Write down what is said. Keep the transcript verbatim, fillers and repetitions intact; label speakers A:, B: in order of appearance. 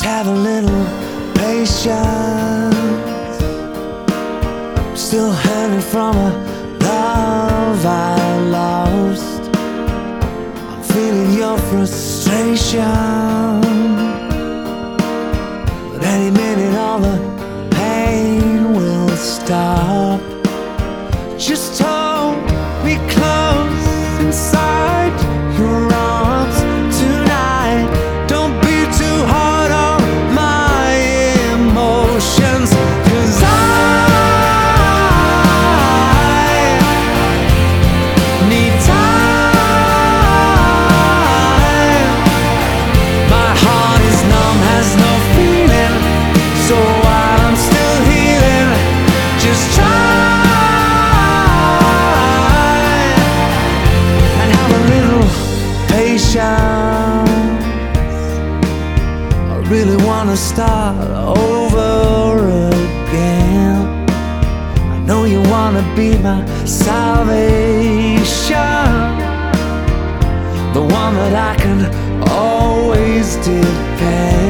A: Just have a little patience. I'm still hurting from a love I lost. I'm feeling your frustration, but any minute all the pain will stop. Just hold me close inside your arms tonight. Don't be too hard on my emotions, 'cause I need time. My heart is numb, has no feeling, so while I'm still healing, just try patience. I really wanna start over again. I know you wanna be my salvation, the one that I can always depend.